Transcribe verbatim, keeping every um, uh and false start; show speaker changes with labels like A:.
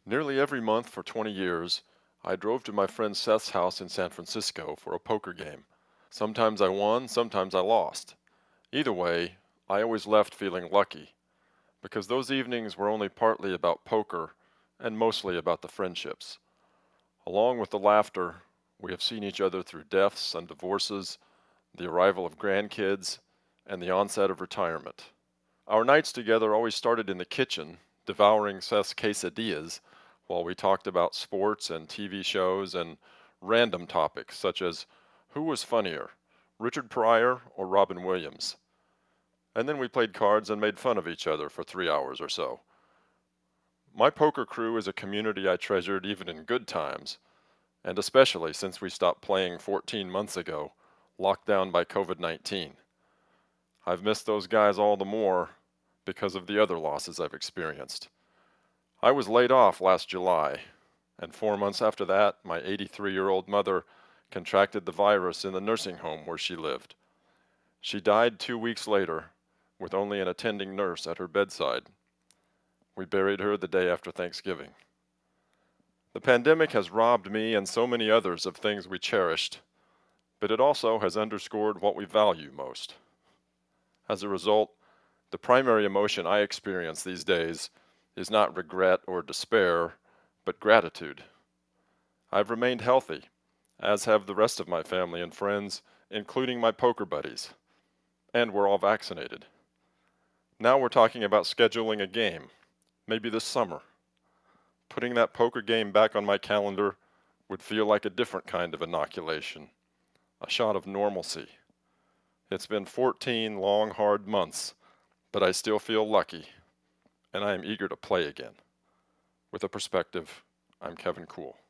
A: Nearly every month for twenty years, I drove to my friend Seth's house in San Francisco for a poker game. Sometimes I won, sometimes I lost. Either way, I always left feeling lucky, because those evenings were only partly about poker and mostly about the friendships. Along with the laughter, we have seen each other through deaths and divorces, the arrival of grandkids, and the onset of retirement. Our nights together always started in the kitchen, devouring Seth's quesadillas, while we talked about sports and T V shows and random topics such as who was funnier, Richard Pryor or Robin Williams. And then we played cards and made fun of each other for three hours or so. My poker crew is a community I treasured even in good times, and especially since we stopped playing fourteen months ago, locked down by COVID nineteen. I've missed those guys all the more because of the other losses I've experienced. I was laid off last July, and four months after that, my eighty-three year old mother contracted the virus in the nursing home where she lived. She died two weeks later, with only an attending nurse at her bedside. We buried her the day after Thanksgiving. The pandemic has robbed me and so many others of things we cherished, but it also has underscored what we value most. As a result, the primary emotion I experience these days is not regret or despair, but gratitude. I've remained healthy, as have the rest of my family and friends, including my poker buddies, and we're all vaccinated. Now we're talking about scheduling a game, maybe this summer. Putting that poker game back on my calendar would feel like a different kind of inoculation, a shot of normalcy. It's been fourteen long, hard months, but I still feel lucky, and I am eager to play again. With a perspective, I'm Kevin Cool.